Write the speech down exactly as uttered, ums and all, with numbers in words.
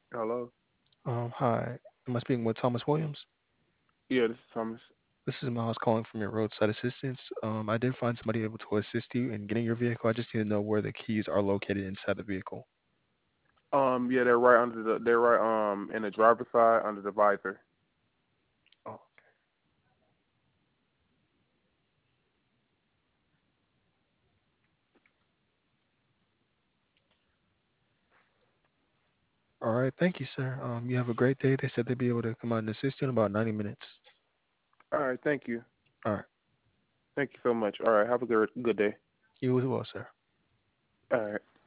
Hello. Um, hi. Am I speaking with Thomas Williams? Yeah, this is Thomas. This is Miles calling from your roadside assistance. Um, I did find somebody able to assist you in getting your vehicle. I just need to know where the keys are located inside the vehicle. Um, yeah, they're right under the. They're right um in the driver's side under the visor. Oh, all right. Thank you, sir. Um, you have a great day. They said they'd be able to come out and assist you in about ninety minutes. All right. Thank you. All right. Thank you so much. All right. Have a good good day. You as well, sir. All right.